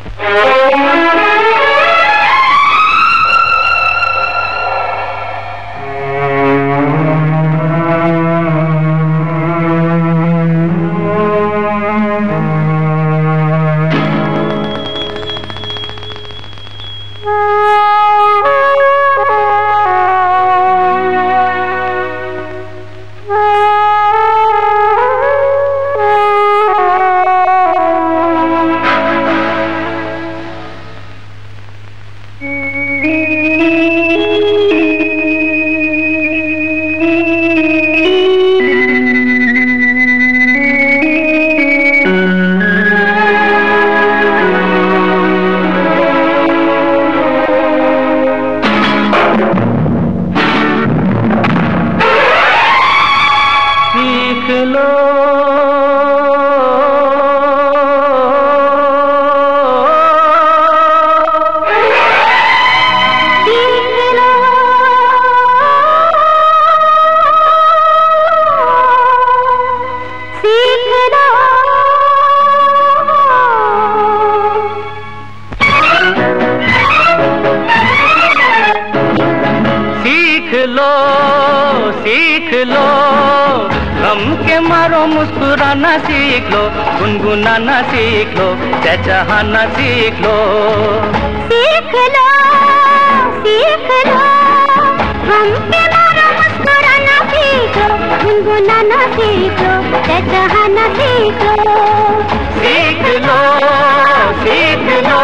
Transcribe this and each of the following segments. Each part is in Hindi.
सीख लो, गम के मारो मुस्कुराना सीख लो, गुनगुनाना सीख लो, चहचहाना सीख लो। सीख लो, सीख लो, गम के मारो मुस्कुराना सीख लो, गुनगुनाना सीख लो, चहचहाना सीख लो। सीख लो, सीख लो,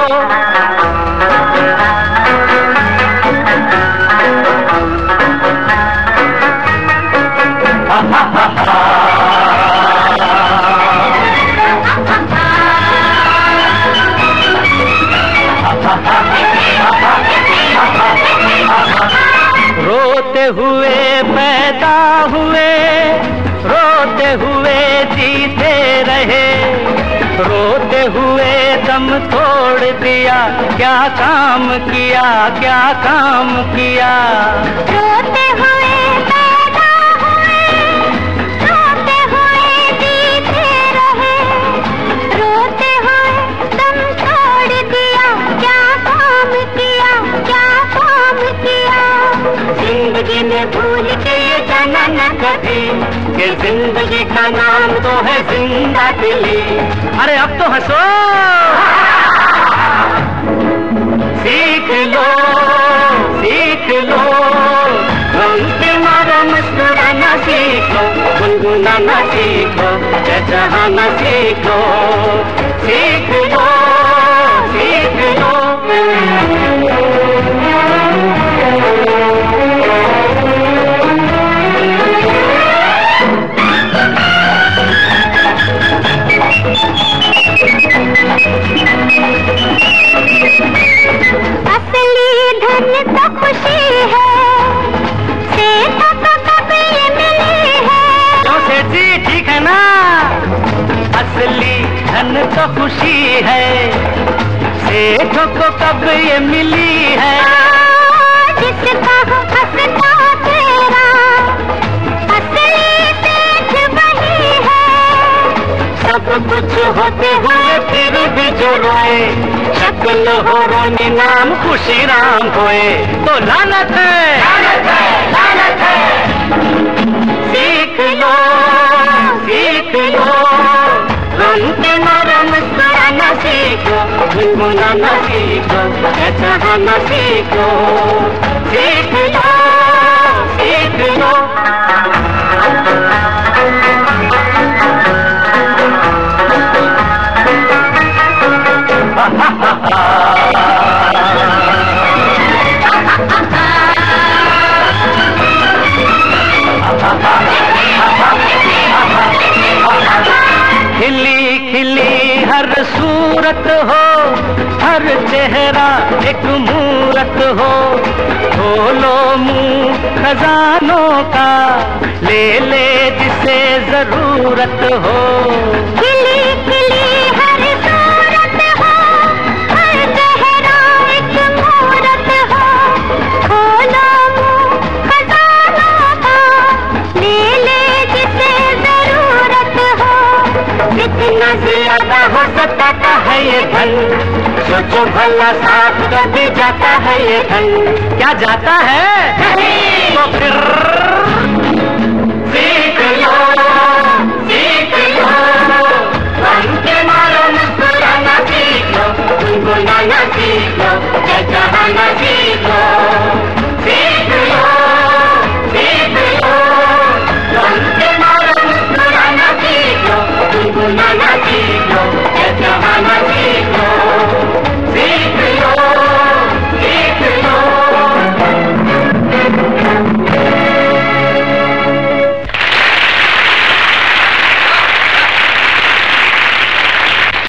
रोते हुए पैदा हुए, रोते हुए जीते रहे, रोते हुए दम तोड़ दिया, क्या काम किया, क्या काम किया। रोते हुए पैदा हुए, रोते हुए जीते रहे, रोते हुए दम तोड़ दिया, क्या काम किया, क्या काम किया। जिंदगी में भूल के ये जाना न कभी कि जिंदगी का नाम तो है जिंदा दिली। अरे अब तो हंसो। सीख लो, सीख लो, गम के मारो मुस्कुराना सीख लो, गुनगुनाना सीख लो, चहचहाना सीख लो। सीख लो, सीख लो, असली धन तो खुशी है, सेठों को कभी ये मिली है। क्यों सेठ जी, ठीक है ना। असली धन तो खुशी है, सेठों को कब ये मिली है। जिसका हंसता तेरा असली सेठ वही है। सब कुछ होते हुए फिर भी जो रोए, शक्ल हो रोनी नाम खुशी राम होए, तो लानत है, लानत है, लानत है। सीख लो, सीख लो, गम के मारो मुस्कुराना सीखो, गुनगुनाना सीखो, चहचहाना सीखो। सीख लो, सीख लो, खिली खिली हर सूरत हो, हर चेहरा एक मूरत हो, खोलो मुंह खजानों का, ले ले जिसे जरूरत हो। खिली खिली हर सूरत हो, हर चेहरा एक मूरत हो, खोलो मुंह खजानों का, ले ले जिसे जरूरत हो। जितना ज्यादा हो सकता है ये धन, सोचो भला साथ कभी जाता है ये धन? क्या जाता है? तो फिर सीख लो।